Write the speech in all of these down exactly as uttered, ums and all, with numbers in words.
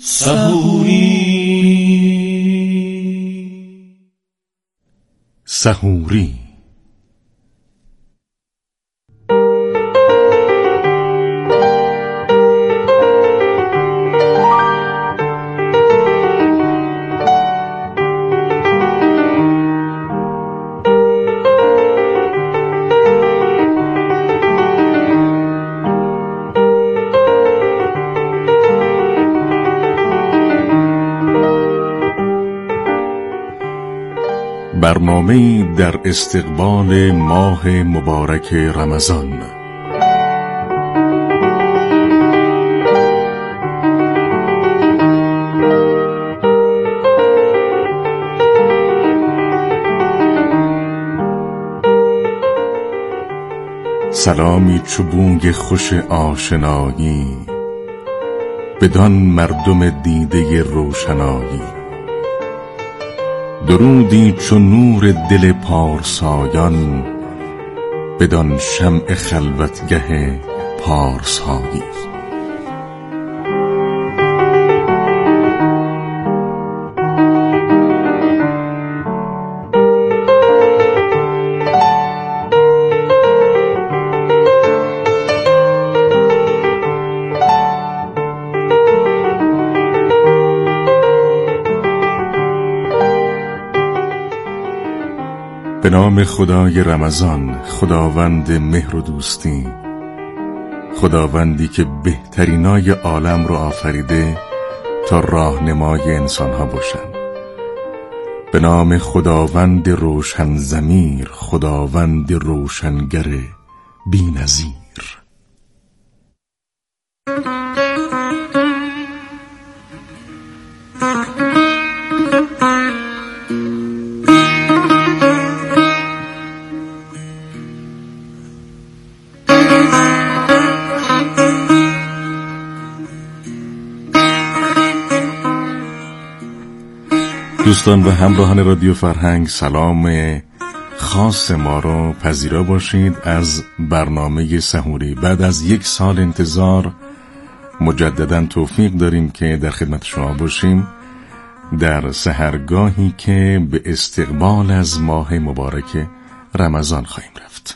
سحوری سحوری برنامه‌ای در استقبال ماه مبارک رمضان. سلامی چوبونگ خوش آشنایی بدان مردم دیده روشنایی، درودی چون نور دل پارسایان بدان شمع خلوتگه پارسایی. به نام خدای رمضان، خداوند مهر و دوستی، خداوندی که بهترینای عالم رو آفریده تا راهنمای انسانها باشند. به نام خداوند روشن ضمیر، خداوند روشنگر بی‌نظیر. دوستان و همراهان رادیو فرهنگ، سلام خاص ما رو پذیرا باشید از برنامه سحوری. بعد از یک سال انتظار مجددا توفیق داریم که در خدمت شما باشیم در سحرگاهی که به استقبال از ماه مبارک رمضان خواهیم رفت.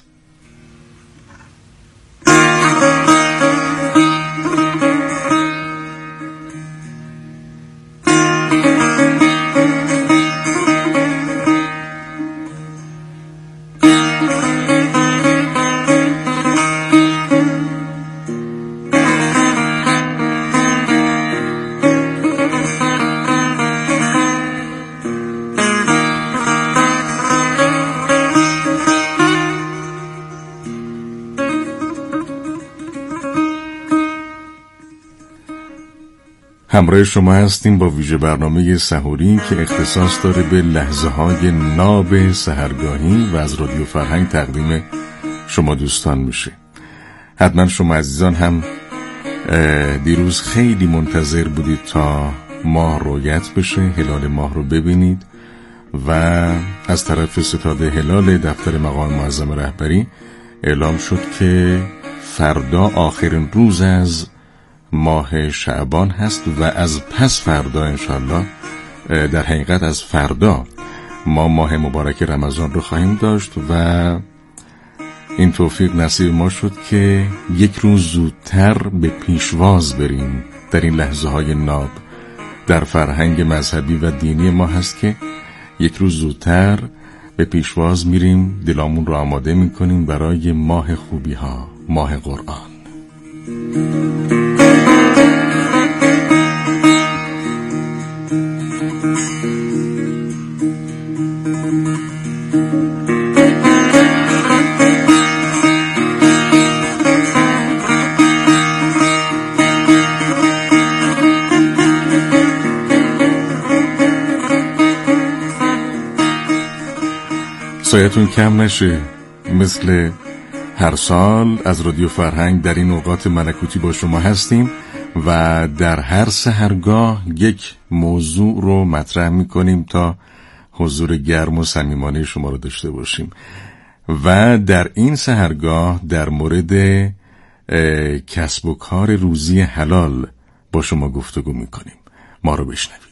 همراه شما هستیم با ویژه برنامه سحوری که اختصاص داره به لحظه های ناب سحرگاهی و از رادیو فرهنگ تقدیم شما دوستان میشه. حتما شما عزیزان هم دیروز خیلی منتظر بودید تا ماه رویت بشه، هلال ماه رو ببینید و از طرف ستاد هلال دفتر مقام معظم رهبری اعلام شد که فردا آخرین روز از ماه شعبان هست و از پس فردا انشالله، در حقیقت از فردا ما ماه مبارک رمضان رو خواهیم داشت و این توفیق نصیب ما شد که یک روز زودتر به پیشواز بریم. در این لحظه های ناب در فرهنگ مذهبی و دینی ما هست که یک روز زودتر به پیشواز میریم، دلامون رو آماده میکنیم برای ماه خوبی ها، ماه قرآن. سایتون کم نشه. مثل هر سال از رادیو فرهنگ در این اوقات ملکوتی با شما هستیم و در هر سحرگاه یک موضوع رو مطرح میکنیم تا حضور گرم و صمیمانه شما رو داشته باشیم و در این سحرگاه در مورد کسب و کار روزی حلال با شما گفتگو میکنیم. ما رو بشنوید.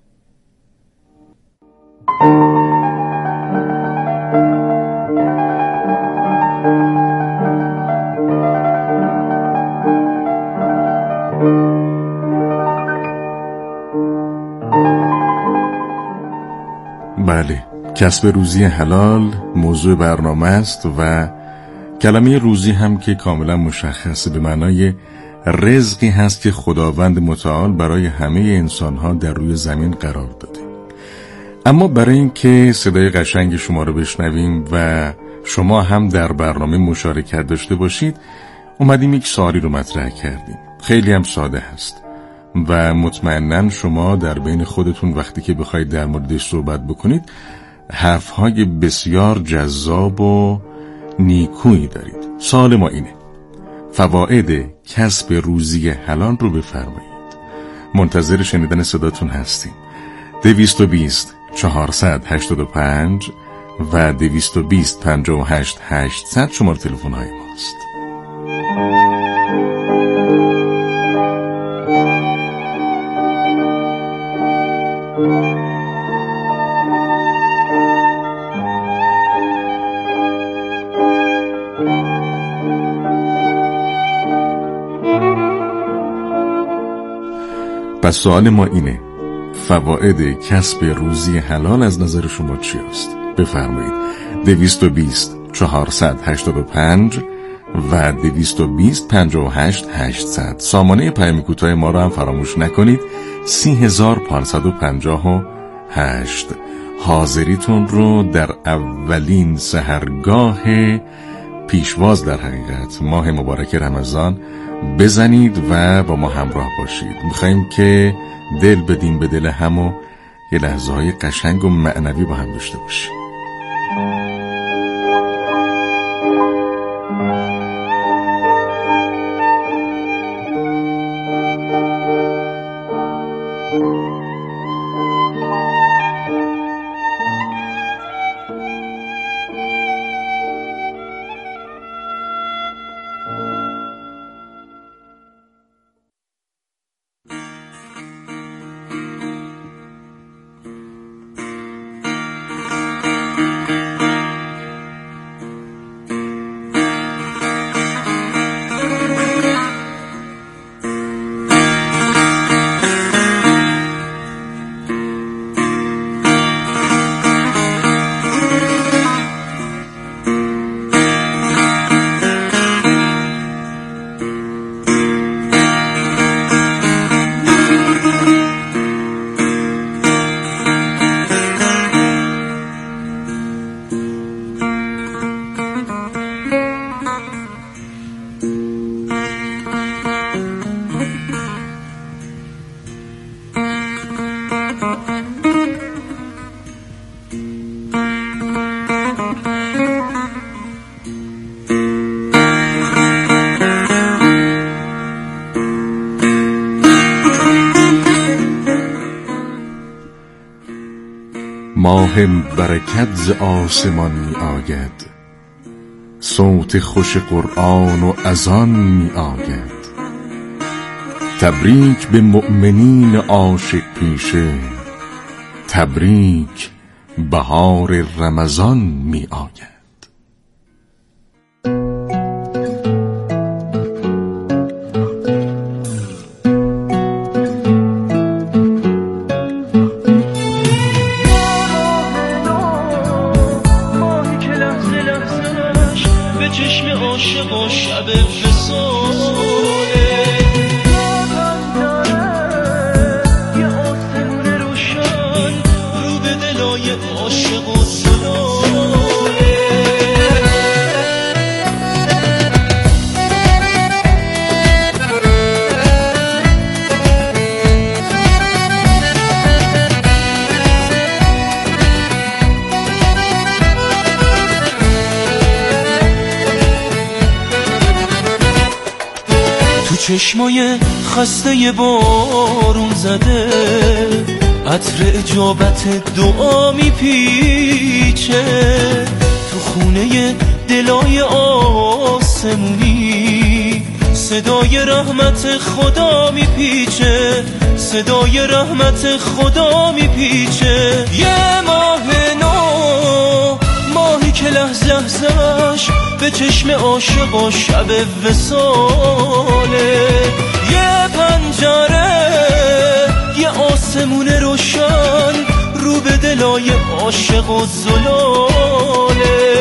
بله، کسب روزی حلال موضوع برنامه است و کلمه روزی هم که کاملا مشخصه، به معنای رزقی هست که خداوند متعال برای همه انسانها در روی زمین قرار داده. اما برای اینکه صدای قشنگ شما رو بشنویم و شما هم در برنامه مشارکت داشته باشید، اومدیم یک سوالی رو مطرح کردیم. خیلی هم ساده هست و مطمئناً شما در بین خودتون وقتی که بخواید در موردش صحبت بکنید حرفهای بسیار جذاب و نیکویی دارید. سوال ما اینه: فواید کسب روزی حلال رو بفرمایید. منتظر شنیدن صداتون هستیم. دویست و بیست چهارصد هشتاد و پنج و دویست و بیست پنجاه و هشت هشتصد شماره تلفن های ماست. پس سوال ما اینه: فواید کسب روزی حلال از نظر شما چی است؟ بفرمایید. دویست و بیست چهارصد هشتاد و پنج و دویست و بیست پنجاه و هشت هشتصد. سامانه پیام کوتاه ما را هم فراموش نکنید: سی هزار پانصد و پنجاه و هشت. حاضریتون رو در اولین سحرگاه پیشواز در حقیقت ماه مبارک رمضان بزنید و با ما همراه باشید. میخواییم که دل بدیم به دل هم و یه لحظه های قشنگ و معنوی با هم داشته باشیم. ماه برکت ز آسمان می آید، صوت خوش قرآن و اذان می آید. تبریک به مؤمنین عاشق پیشه، تبریک بهار رمضان می آید. چشمای خسته بارون زده، عطر اجابت دعا میپیچه. تو خونه دلای آسمونی صدای رحمت خدا میپیچه. صدای رحمت خدا میپیچه. یه ماه نو، ماهی که لحظه لحظهش به چشم عاشقا شب وصاله. یه پنجره، یه آسمون روشن رو به دلای عاشق و زلاله.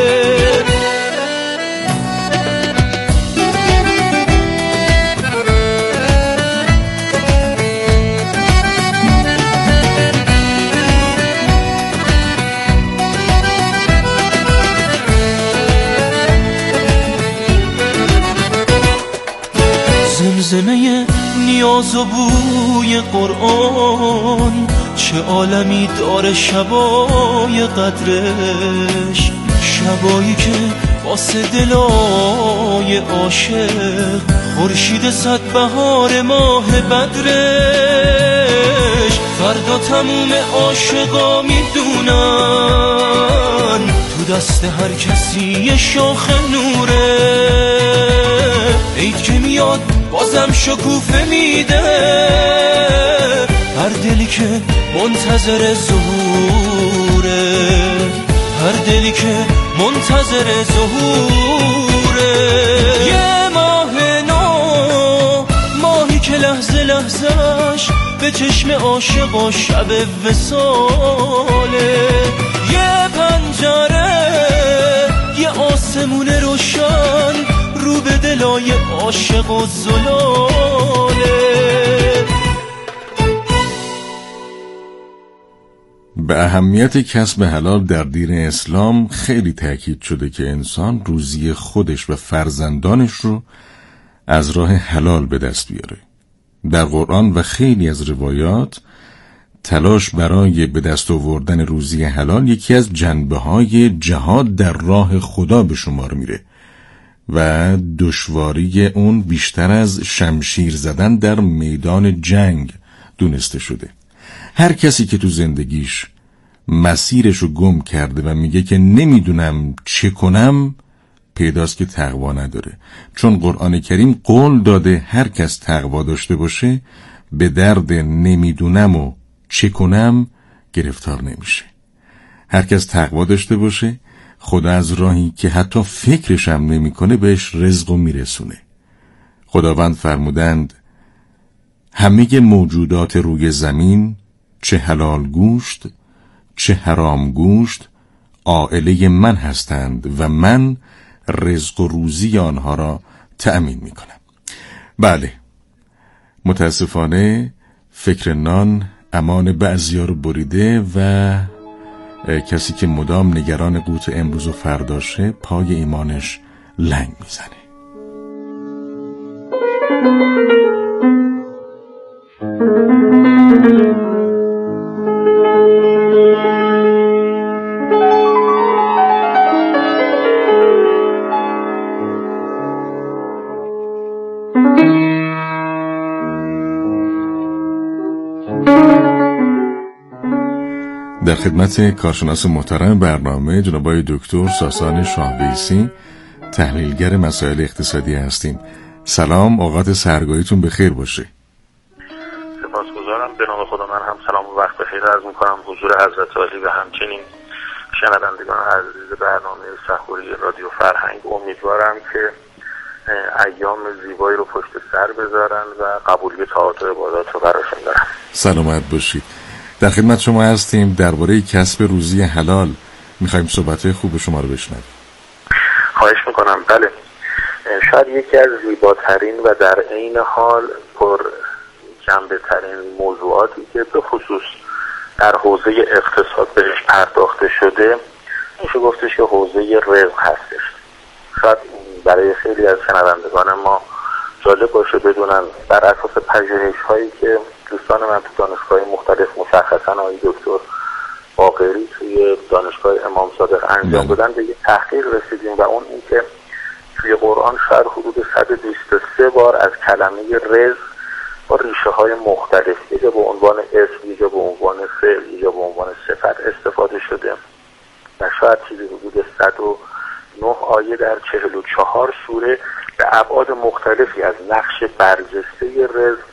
زمزمه نیاز و بوی قرآن، چه عالمی داره شبای قدرش. شبایی که واسه دلای عاشق خورشید صد بهار ماه بدرش. فردا تموم عاشقا میدونن تو دست هر کسی یه شاخ نوره. عید که میاد بازم شکوفه میده، هر دلی که منتظر ظهوره. هر دلی که منتظر ظهوره. یه ماه نو، ماهی که لحظه لحظهش به چشم عاشقا شب وصاله. یه پنجره، یه آسمون روشن رو به دلای عاشق و زلاله. به اهمیت کسب حلال در دین اسلام خیلی تاکید شده که انسان روزی خودش و فرزندانش رو از راه حلال به دست بیاره. در قرآن و خیلی از روایات تلاش برای به دست آوردن روزی حلال یکی از جنبه‌های جهاد در راه خدا به شمار میره و دشواری اون بیشتر از شمشیر زدن در میدان جنگ دونسته شده. هر کسی که تو زندگیش مسیرشو گم کرده و میگه که نمیدونم چه کنم، پیداست که تقوا نداره. چون قرآن کریم قول داده هر کس تقوا داشته باشه به درد نمیدونم و چه کنم گرفتار نمیشه. هر کس تقوا داشته باشه خدا از راهی که حتی فکرش هم نمی کنه بهش رزق و میرسونه. خداوند فرمودند همه موجودات روی زمین، چه حلال گوشت چه حرام گوشت، عائله من هستند و من رزق و روزی آنها را تأمین می کنم. بله، متاسفانه فکر نان امان بعضیا رو بریده و کسی که مدام نگران قوت امروز و فرداشه پای ایمانش لنگ میزنه. در خدمت کارشناس محترم برنامه جناب آقای دکتر ساسان شاهویسی، تحلیلگر مسائل اقتصادی هستیم. سلام، اوقات سحرگاهیتون بخیر باشه. سپاسگزارم. به نام خدا من هم سلام و وقت بخیر عرض می‌کنم حضور حضرت عالی و همچنین شنوندگان عزیز برنامه سحوری رادیو فرهنگ. امیدوارم که ایام زیبایی رو پشت سر بذارن و قبولی طاعات و عبادات رو براشون دارن. سلامت باشید. در خدمت شما هستیم. درباره کسب روزی حلال میخوایم صحبت‌های خوب شما رو بشنویم. خواهش میکنم. بله، شاید یکی از زیباترین و در عین حال پر جنبه ترین موضوعاتی که به خصوص در حوزه اقتصاد بهش پرداخته شده میشه گفتش که حوزه رزق هستش. شاید برای خیلی از شنوندگان ما جالب باشه بدونن بر اساس پژوهش‌هایی که دوستان من تو دانشگاه مختلف مشخصا آقای دکتر باقری توی دانشگاه امام صادق انجام دادن به یک تحقیق رسیدیم و اون این که توی قرآن شاید حدود صد و بیست و سه بار از کلمه رزق با ریشه های مختلف، یا به عنوان اسم، یا به عنوان فعل، یا به عنوان صفت استفاده شده و شاید چیزی حدود صد و نه آیه در چهل و چهار سوره به ابعاد مختلفی از نقش برجسته رزق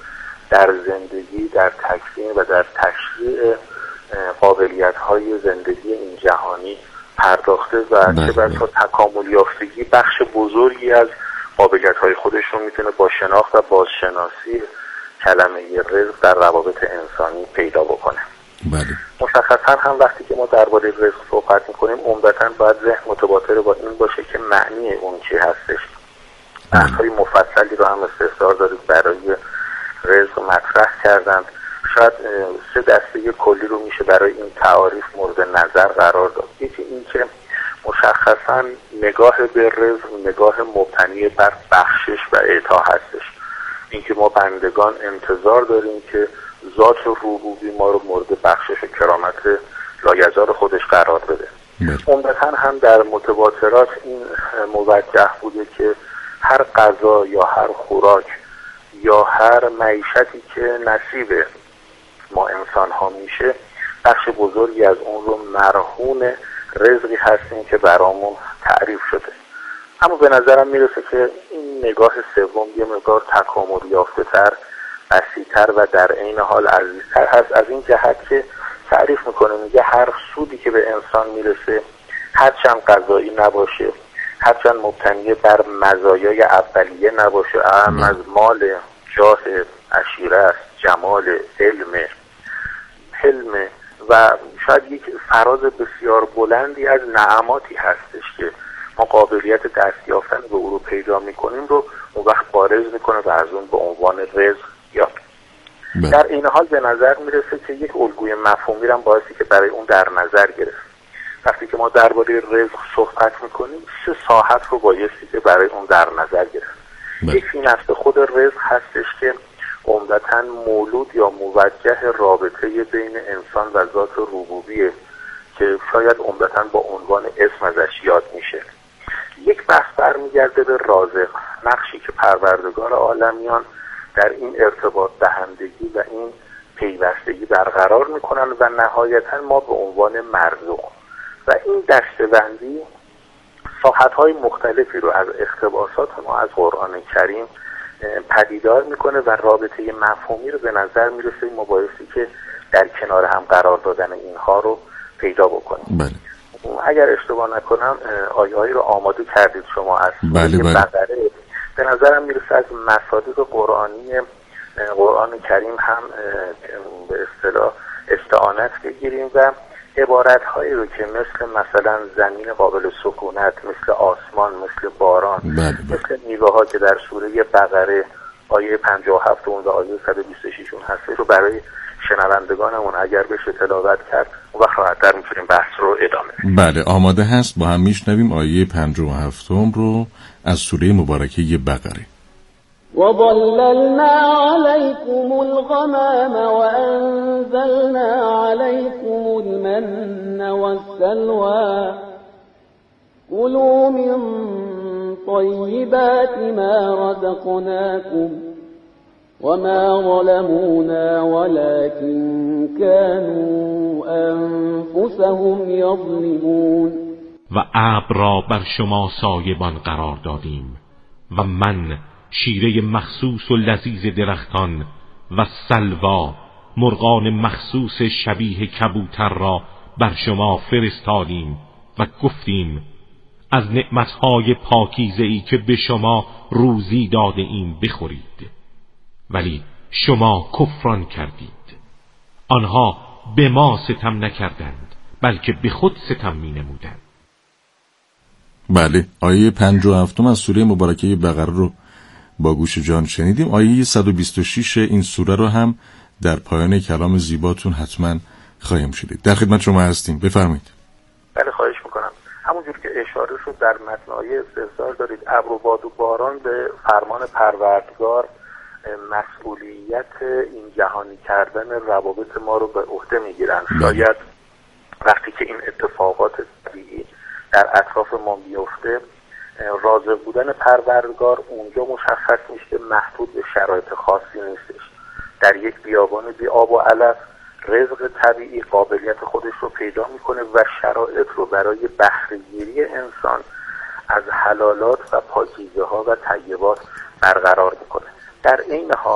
در زندگی، در تکوین و در تشریع قابلیت‌های زندگی این جهانی پرداخته و چه بسا تکامل یافتگی بخش بزرگی از قابلیت‌های خودش رو میتونه با شناخت و بازشناسی کلمه رزق در روابط انسانی پیدا بکنه. بله. مشخصا هم وقتی که ما درباره رزق صحبت میکنیم عمدتاً باید ذهن متبادر با این باشه که معنی اون چی هستش. بحث‌های مفصلی رو هم استحضار دارید برای رزق مطرح کردند. شاید سه دسته کلی رو میشه برای این تعاریف مورد نظر قرار داد. یکی این که مشخصا نگاه به رزق نگاه مبتنی بر بخشش و اعطا هستش. اینکه ما بندگان انتظار داریم که ذات ربوبی ما رو مورد بخشش و کرامت لایزال خودش قرار بده. عمدتاً هم در متواترات این موجه بوده که هر غذا یا هر خوراک یا هر معیشتی که نصیب ما انسان ها میشه بخش بزرگی از اون رو مرهون رزقی هستیم که برامون تعریف شده. اما به نظرم میرسه که این نگاه سوم یه مقدار تکامل یافته تر، وسیع‌تر و در عین حال عزیزتر هست، از این جهت که تعریف میکنه، میگه هر سودی که به انسان میرسه هرچند غذایی نباشه، هرچند مبتنی بر مزایای اولیه نباشه، اهم از مال، جاه، عشیرت، جمال، علم، حلم و شاید یک فراز بسیار بلندی از نعماتی هستش که ما قابلیت دست یافتن به او رو پیدا میکنیم رو اون وقت بارز میکنه و از اون به عنوان رزق یاد. در این حال به نظر میرسه که یک الگوی مفهومی هم بایستی که برای اون در نظر گرفت. وقتی که ما درباره رزق صحبت میکنیم سه ساحت رو بایستی که برای اون در نظر گرفت. یکی نفس خود رزق هستش که عمدتاً مولود یا موجه رابطه بین انسان و ذات ربوبیه که شاید عمدتاً با عنوان اسم ازش یاد میشه. یک بحث برمیگرده به رازق، نقشی که پروردگار عالمیان در این ارتباط دهندگی و این پیوستگی برقرار میکنن و نهایتاً ما به عنوان مرزوق و این دسته‌بندی ساحت‌های مختلفی رو از اقتباسات ما از قرآن کریم پدیدار میکنه و رابطه مفهومی رو به نظر میرسه مبایستی که در کنار هم قرار دادن اینها رو پیدا بکنیم. بله. اگر اشتباه نکنم آیه‌هایی رو آماده کردید شما از بله بله. بقره. به نظرم میرسه از مصادیق قرآنی قرآن کریم هم به اصطلاح استعانت بگیریم و عبارت‌هایی رو که مثل مثلا زمین قابل سکونت، مثل آسمان، مثل باران، بله بله. مثل میوه‌ها که در سوره بقره آیه پنجاه و هفت و آیه صد و بیست و شش هست رو برای شنوندگانمون اگر بشه تلاوت کرد اون وقت راحت‌تر می‌تونیم بحث رو ادامه بدیم. بله آماده هست، با هم میشنویم آیه پنجاه و هفت رو از سوره مبارکه بقره. وظللنا عليكم الغمام وأنزلنا عليكم المن والسلوى كلوا من طيبات ما رزقناكم وما ظلمونا ولكن كانوا أنفسهم يظلمون. و ابر را بر شما سایبان قرار دادیم و من شیره مخصوص و لذیذ درختان و سلوا مرغان مخصوص شبیه کبوتر را بر شما فرستادیم و گفتیم از نعمتهای پاکیزه‌ای که به شما روزی داده ایم بخورید، ولی شما کفران کردید. آنها به ما ستم نکردند بلکه به خود ستم می نمودند. بله آیه پنجاه و هفت از سوره مبارکه بقره رو با گوش جان شنیدیم. آیه صد و بیست و شش این سوره رو هم در پایان کلام زیباتون حتما خواهیم شدید. در خدمت شما هستیم، بفرمایید. بله خواهش میکنم. همونجور که اشاره شد در متن آیه استحضار دارید ابر و باد و باران به فرمان پروردگار مسئولیت این جهانی کردن روابط ما رو به عهده میگیرن. شاید وقتی که این اتفاقات طبیعی در اطراف ما میفته رازق بودن پروردگار اونجا مشخص میشه که محدود به شرایط خاصی نیستش. در یک بیابان بی آب و علف رزق طبیعی قابلیت خودش رو پیدا میکنه و شرایط رو برای بهره‌گیری انسان از حلالات و پاکیزه ها و طیبات برقرار میکنه. در این حال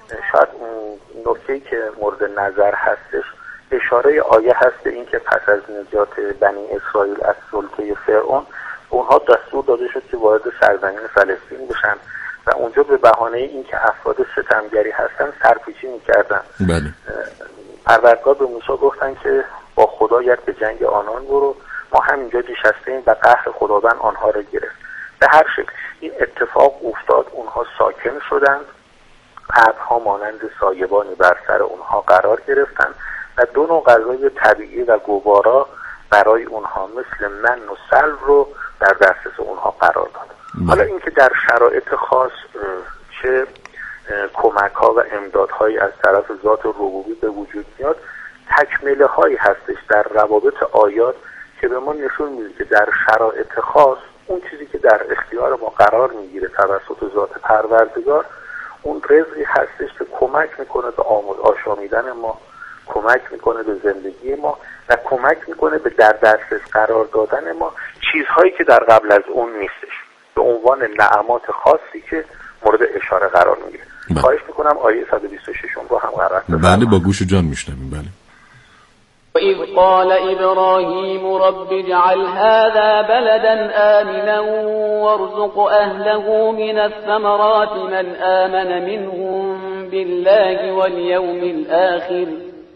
شاید نکته‌ای که مورد نظر هستش اشاره آیه هست به این که پس از نجات بنی اسرائیل از سلطه فرعون اونها دستور داده شد که وارد سرزمین فلسطین بشن و اونجا به بهانه این که افراد ستمگری هستن سرپیچی میکردن. بله. پروردگار به موسی گفتن که با خدایت به جنگ آنان برو، ما همینجا نشستیم و قهر خداوند آنها را گرفت. به هر شکل این اتفاق افتاد، اونها ساکن شدند، ابرها مانند سایبانی بر سر اونها قرار گرفتند و دو نوع غذای طبیعی و گوارا برای اونها مثل من و سلو رو در دسترس اونها قرار داد. حالا اینکه در شرایط خاص چه کمک ها و امداد هایی از طرف ذات ربوبی به وجود میاد تکمله هایی هستش در روابط آیات که به ما نشون میده که در شرایط خاص اون چیزی که در اختیار ما قرار میگیره توسط ذات پروردگار اون رزقی هستش که کمک میکنه به آموز آشامیدن ما، کمک میکنه به زندگی ما و کمک میکنه به در دسترس قرار دادن ما چیزهایی که در قبل از اون نیستش به عنوان نعمات خاصی که مورد اشاره قرار میگیره. خواهش میکنم آیه صد و بیست و شش رو هم قرائت بله با گوش جان میشنویم. بله. وَإِذْ قَالَ إِبْرَاهِيمُ رَبِّ اجْعَلْ هَذَا بَلَدًا آمِنًا وَارْزُقْ أَهْلَهُ مِنَ الثَّمَرَاتِ مَنْ آمَنَ مِنْهُمْ بِاللَّهِ وَالْيَوْمِ الْآخِرِ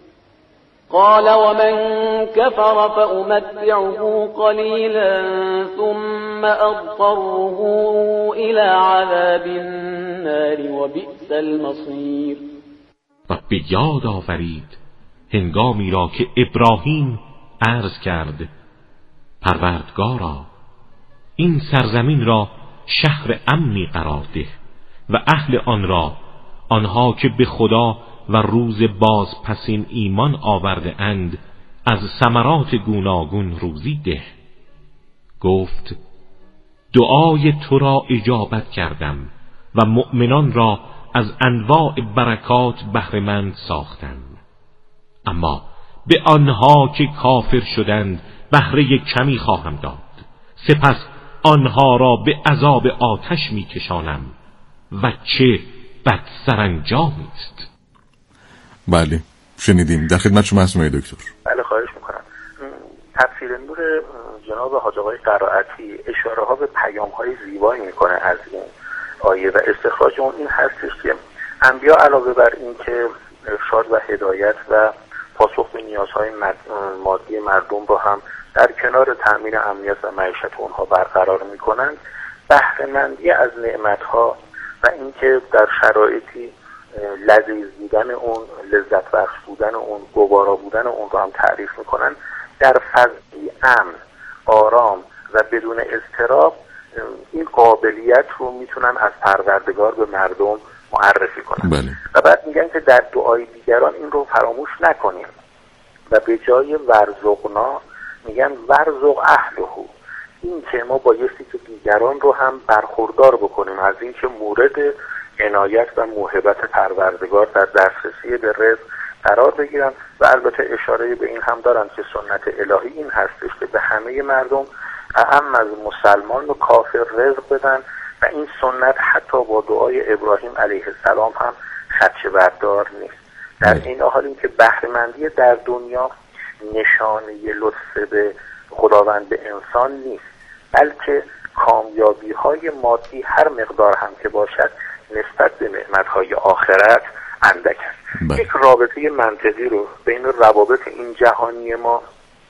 قال ومن كفر فأمتعه قليلا ثم أضطره إلى عذاب النار وبئس المصير. و به یاد آورید هنگامی را که ابراهیم عرض کرد پروردگارا این سرزمین را شهر امنی قرار ده و اهل آن را آنها که به خدا و روز باز پسین ایمان آورده اند از ثمرات گوناگون روزی ده. گفت دعای تو را اجابت کردم و مؤمنان را از انواع برکات بهره‌مند ساختم، اما به آنها که کافر شدند بهره کمی خواهم داد، سپس آنها را به عذاب آتش میکشانم و چه بد سرانجامی است. بله شنیدیم. در خدمت شما هستم دکتر. بله خواهش میکنم. تفسیر نور جناب حاج آقای قرائتی اشاره ها به پیام های زیبایی میکنه از این آیه و استخراج اون این هستش که انبیا علاوه بر این که ارشاد و هدایت و پاسخ به نیازهای مادی مردم رو هم در کنار تأمین امنیت و معیشت اونها برقرار میکنند، بهره‌مندی از نعمتها و اینکه در شرایطی لذیذ بودن اون، لذت بخش بودن اون، گوارا بودن اون رو هم تعریف میکنن. در فضای امن، آرام و بدون اضطراب این قابلیت رو میتونن از پروردگار به مردم معرفی کنن. بله. و بعد میگن که در دعای دیگران این رو فراموش نکنیم و به جای ورزقنا میگن ورزق اهلهو، این که ما بایستی که دیگران رو هم برخوردار بکنیم از این که مورد عنایت و موهبت پروردگار در دسترسی به رزق قرار بگیرن. و البته اشاره به این هم دارن که سنت الهی این هستش که به همه مردم اعم از مسلمان و کافر رزق بدن و این سنت حتی با دعای ابراهیم علیه السلام هم خدشه بردار نیست. در این حال این که بهره‌مندی در دنیا نشانه لطف به خداوند به انسان نیست، بلکه کامیابی های مادی هر مقدار هم که باشد نسبت به نعمت‌های آخرت اندک است. یک رابطه منطقی رو بین روابط این جهانی ما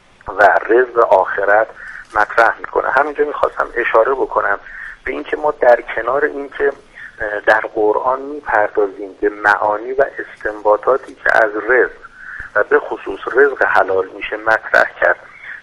و رزق آخرت مطرح میکنه. همینجا میخواستم اشاره بکنم به این که ما در کنار این که در قرآن میپردازیم به معانی و استنباطاتی که از رزق و به خصوص رزق حلال میشه مطرح کرد،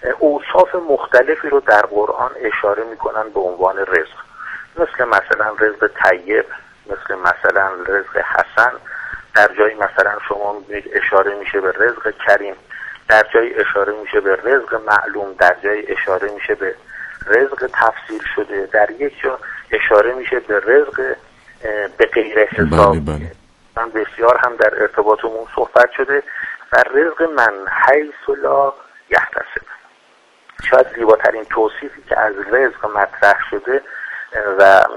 اوصاف مختلفی رو در قرآن اشاره میکنن به عنوان رزق، مثل مثلا رزق طیب، مثل مثلا رزق حسن، در جایی مثلا شما میبینید اشاره میشه به رزق کریم، در جایی اشاره میشه به رزق معلوم، در جایی اشاره میشه به رزق تفسیر شده، در یک جا اشاره میشه به رزق به غیر حساب. بله بله. من بسیار هم در ارتباطمون صحبت شده و رزق من حیث لا یحتسب. شاید زیباترین توصیفی که از رزق مطرح شده و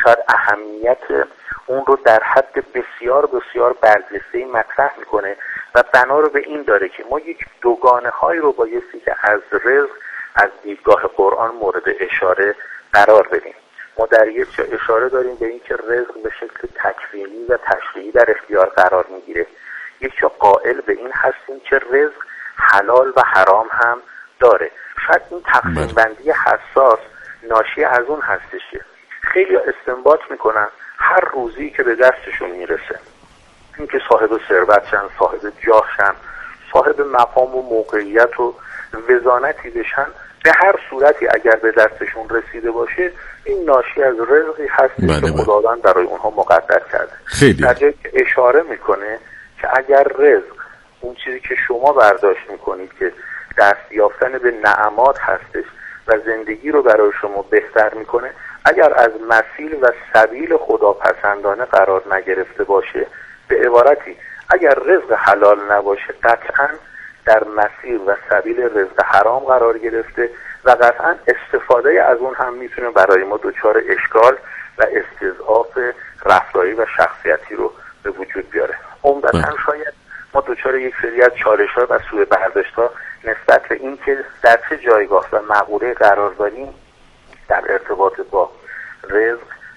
شاید اهمیت اون رو در حد بسیار بسیار برجسته‌ای مطرح میکنه و بنا رو به این داره که ما یک دوگانه هایی رو بایستی که از رزق از دیدگاه قرآن مورد اشاره قرار بدیم. ما در یک جا اشاره داریم به اینکه رزق به شکل تکوینی و تشریعی در اختیار قرار میگیره، یک جا قائل به این هستیم که رزق حلال و حرام هم داره. شاید این تقسیم بندی حساس ناشی از اون هستش که خیلی استنباط میکنن هر روزی که به دستشون میرسه، اینکه صاحب ثروت شن، صاحب جاه شن، صاحب مقام و موقعیت و وزانتی بشن، به هر صورتی اگر به دستشون رسیده باشه این ناشی از رزقی هست بله که خداوند برای اونها مقدر کرده. خیلی. در جایی که اشاره میکنه که اگر رزق اون چیزی که شما برداشت میکنید که دست یافتن به نعمات هستش و زندگی رو برای شما بهتر میکنه، اگر از مسیل و سبیل خداپسندانه قرار نگرفته باشه، به عبارتی اگر رزق حلال نباشه قطعاً در مسیر و سبیل رزق حرام قرار گرفته و قطعاً استفاده از اون هم میتونه برای ما دچار اشکال و استضعاف رفتاری و شخصیتی رو به وجود بیاره. عمدتاً شاید ما دچار یک سری از چالش‌ها و سوء برداشت‌ها نسبت به این که در چه جایگاه و مقوله قرار داریم در ارتباط با رزق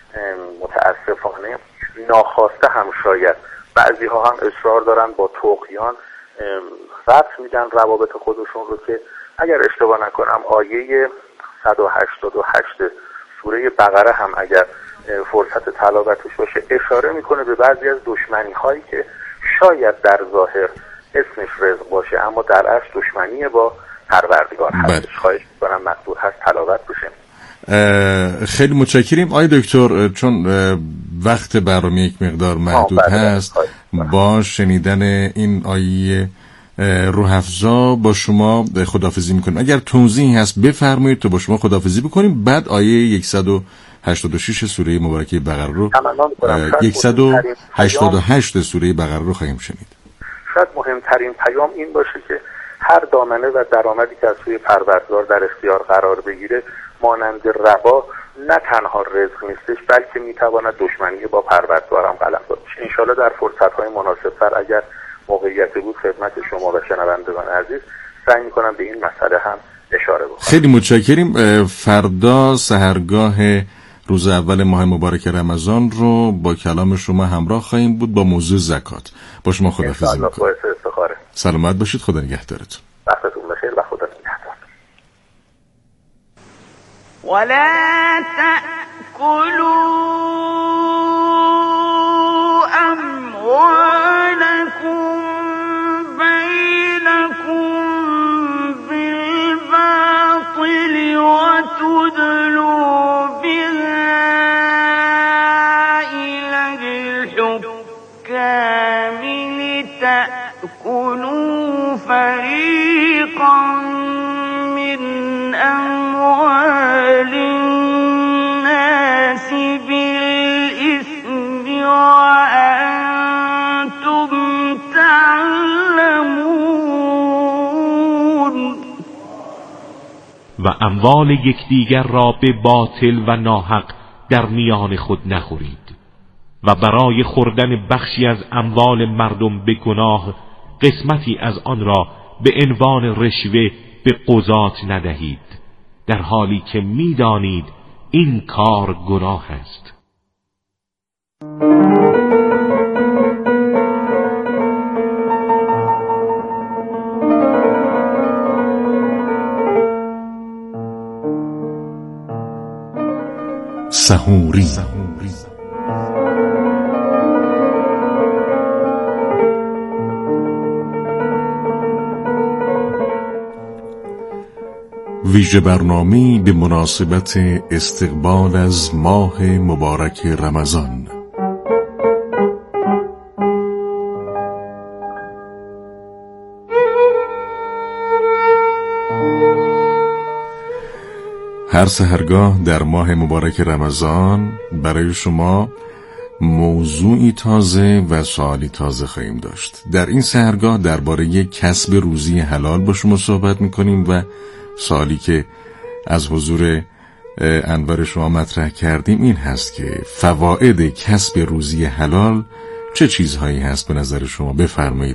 متاسفانه ناخواسته هم شاید بعضی ها هم اصرار دارن با طغیان ربط میدن روابط خودشون رو که اگر اشتباه نکنم آیه صد و هشتاد و هشت سوره بقره هم اگر فرصت تلاوتش باشه اشاره میکنه به بعضی از دشمنی هایی که شاید در ظاهر اسمش رزق باشه اما در اصل دشمنی با پروردگار هستش. خواهش میکنم مقدور هست تلاوت بشه. خیلی متشکریم آقای دکتر، چون وقت برنامه یک مقدار محدود هست با شنیدن این آیه روح‌افزا با شما خداحافظی میکنیم. اگر توضیحی هست بفرمایید تا با شما خداحافظی بکنیم، بعد آیه صد و هشتاد و شش سوره مبارکه بقره رو صد و هشتاد و هشت سوره بقره رو خواهیم شنید. شاید مهمترین پیام این باشه که هر دامنه و درآمدی که از سوی پروردگار در اختیار قرار بگیره مانند ربا نه تنها رزق نیستش بلکه میتواند دشمنی با پروردگار هم قلمداد بشه. انشالله در فرصت‌های مناسب‌تر اگر موقعیت بود خدمت شما و شنوندگان عزیز سعی می‌کنم به این مسئله هم اشاره بکنم. خیلی متشکریم. فردا سحرگاه روز اول ماه مبارک رمضان رو با کلام شما همراه خواهیم بود با موضوع زکات. با شما خداحافظی می‌کنم. سلامت باشید. خدا نگهدارتون. وقتتون بخیر و خدا نگهدار. ولا تأكلوا أموالكم بينكم بالباطل وتدلوا بها إلى الحكام لتأكلوا فريقا من أموال الناس بالإثم وأنتم تعلمون. و اموال یکدیگر را به باطل و ناحق در میان خود نخورید و برای خوردن بخشی از اموال مردم به گناه قسمتی از آن را به عنوان رشوه به قضات ندهید در حالی که میدانید این کار گناه است. سحوری ویژه برنامه‌ای به مناسبت استقبال از ماه مبارک رمضان. هر سحرگاه در ماه مبارک رمضان برای شما موضوعی تازه و سوالی تازه خواهیم داشت. در این سحرگاه درباره کسب روزی حلال با شما صحبت می‌کنیم و سوالی که از حضور انور شما مطرح کردیم این هست که فواید کسب روزی حلال چه چیزهایی هست به نظر شما؟ بفرمایید